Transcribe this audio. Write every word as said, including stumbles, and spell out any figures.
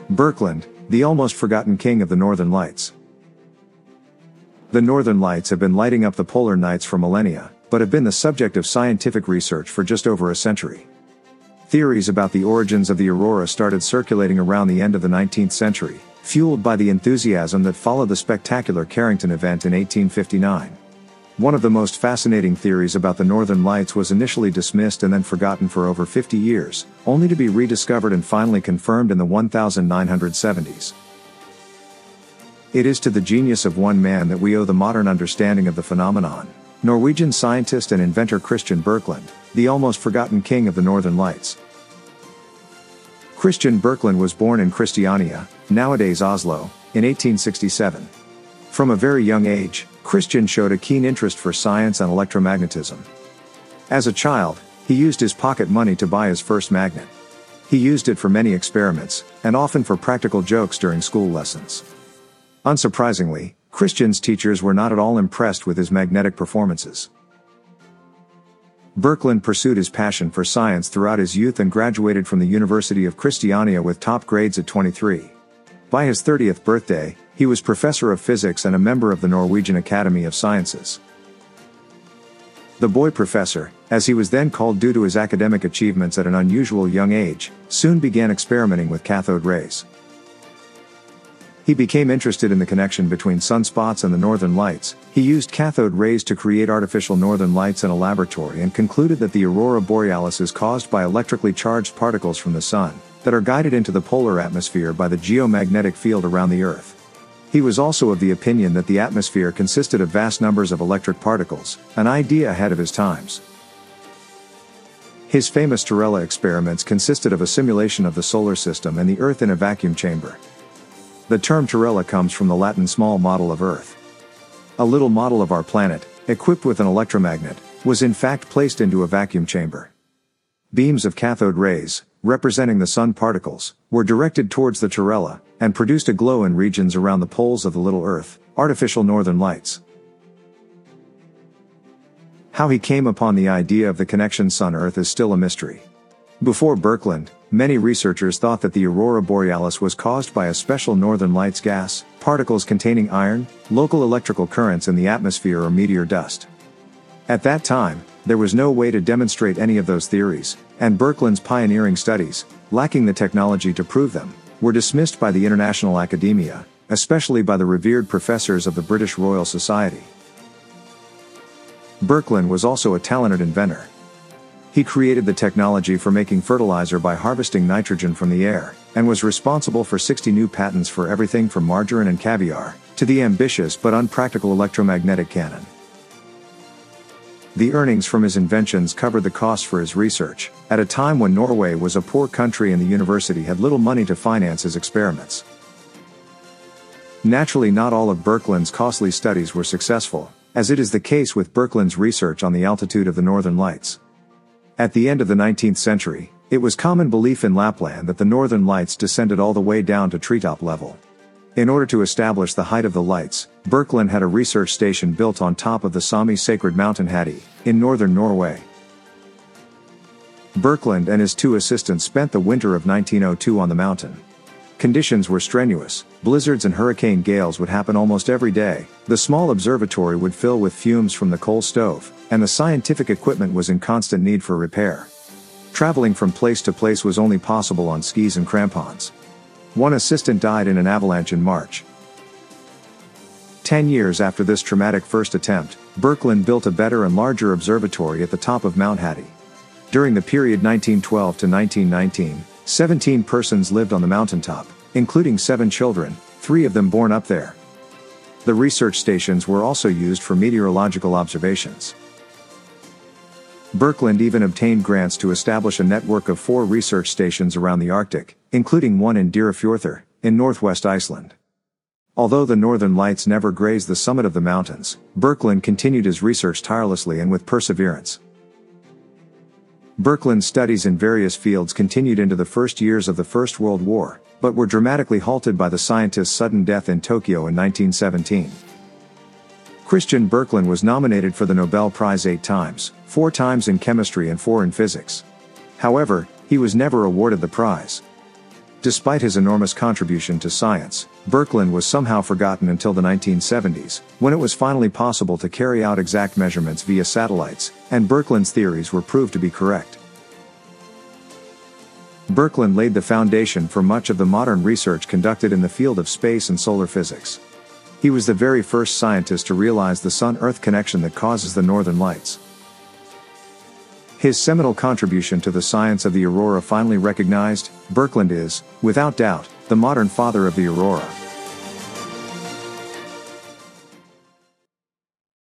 Birkeland, the almost forgotten king of the Northern Lights. The Northern Lights have been lighting up the polar nights for millennia, but have been the subject of scientific research for just over a century. Theories about the origins of the aurora started circulating around the end of the nineteenth century, fueled by the enthusiasm that followed the spectacular Carrington event in eighteen fifty-nine. One of the most fascinating theories about the Northern Lights was initially dismissed and then forgotten for over fifty years, only to be rediscovered and finally confirmed in the nineteen seventies. It is to the genius of one man that we owe the modern understanding of the phenomenon: Norwegian scientist and inventor Christian Birkeland, the almost forgotten king of the Northern Lights. Christian Birkeland was born in Christiania, nowadays Oslo, in eighteen sixty-seven. From a very young age, Christian showed a keen interest for science and electromagnetism. As a child, he used his pocket money to buy his first magnet. He used it for many experiments, and often for practical jokes during school lessons. Unsurprisingly, Christian's teachers were not at all impressed with his magnetic performances. Birkeland pursued his passion for science throughout his youth and graduated from the University of Christiania with top grades at twenty-three. By his thirtieth birthday, he was professor of physics and a member of the Norwegian Academy of Sciences. The boy professor, as he was then called due to his academic achievements at an unusual young age, soon began experimenting with cathode rays. He became interested in the connection between sunspots and the Northern Lights. He used cathode rays to create artificial northern lights in a laboratory and concluded that the aurora borealis is caused by electrically charged particles from the sun that are guided into the polar atmosphere by the geomagnetic field around the Earth. He was also of the opinion that the atmosphere consisted of vast numbers of electric particles, an idea ahead of his times. His famous Terrella experiments consisted of a simulation of the solar system and the Earth in a vacuum chamber. The term Terrella comes from the Latin small model of Earth. A little model of our planet, equipped with an electromagnet, was in fact placed into a vacuum chamber. Beams of cathode rays, representing the sun particles, were directed towards the Terrella, and produced a glow in regions around the poles of the little Earth, artificial northern lights. How he came upon the idea of the connection Sun-Earth is still a mystery. Before Birkeland, many researchers thought that the aurora borealis was caused by a special northern lights gas, particles containing iron, local electrical currents in the atmosphere, or meteor dust. At that time, there was no way to demonstrate any of those theories, and Birkeland's pioneering studies, lacking the technology to prove them, were dismissed by the international academia, especially by the revered professors of the British Royal Society. Birkeland was also a talented inventor. He created the technology for making fertilizer by harvesting nitrogen from the air, and was responsible for sixty new patents for everything from margarine and caviar, to the ambitious but unpractical electromagnetic cannon. The earnings from his inventions covered the costs for his research, at a time when Norway was a poor country and the university had little money to finance his experiments. Naturally, not all of Birkeland's costly studies were successful, as it is the case with Birkeland's research on the altitude of the Northern Lights. At the end of the nineteenth century, it was common belief in Lapland that the Northern Lights descended all the way down to treetop level. In order to establish the height of the lights, Birkeland had a research station built on top of the Sami sacred mountain Hati, in northern Norway. Birkeland and his two assistants spent the winter of nineteen oh two on the mountain. Conditions were strenuous, blizzards and hurricane gales would happen almost every day, the small observatory would fill with fumes from the coal stove, and the scientific equipment was in constant need for repair. Traveling from place to place was only possible on skis and crampons. One assistant died in an avalanche in March. Ten years after this traumatic first attempt, Birkeland built a better and larger observatory at the top of Mount Hati. During the period nineteen twelve to nineteen nineteen, seventeen persons lived on the mountaintop, including seven children, three of them born up there. The research stations were also used for meteorological observations. Birkeland even obtained grants to establish a network of four research stations around the Arctic, including one in Dýrafjörður, in northwest Iceland. Although the Northern Lights never grazed the summit of the mountains, Birkeland continued his research tirelessly and with perseverance. Birkeland's studies in various fields continued into the first years of the First World War, but were dramatically halted by the scientist's sudden death in Tokyo in nineteen seventeen. Christian Birkeland was nominated for the Nobel Prize eight times, four times in chemistry and four in physics. However, he was never awarded the prize. Despite his enormous contribution to science, Birkeland was somehow forgotten until the nineteen seventies, when it was finally possible to carry out exact measurements via satellites, and Birkeland's theories were proved to be correct. Birkeland laid the foundation for much of the modern research conducted in the field of space and solar physics. He was the very first scientist to realize the Sun-Earth connection that causes the northern lights. His seminal contribution to the science of the aurora finally recognized, Birkeland is, without doubt, the modern father of the aurora.